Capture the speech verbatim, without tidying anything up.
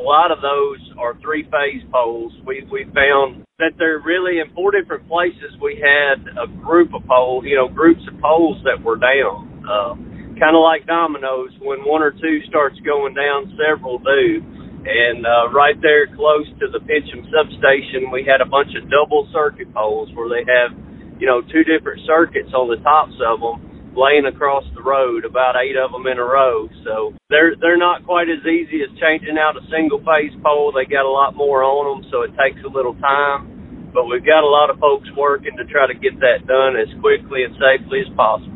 A lot of those are three-phase poles. We we found that they're really in four different places. We had a group of poles, you know, groups of poles that were down, uh, kind of like dominoes. When one or two starts going down, several do. And uh, right there close to the Pincham substation, we had a bunch of double circuit poles where they have, you know, two different circuits on the tops of them laying across the road, about eight of them in a row. So they're they're not quite as easy as changing out a single-phase pole. They got a lot more on them, so it takes a little time. But we've got a lot of folks working to try to get that done as quickly and safely as possible.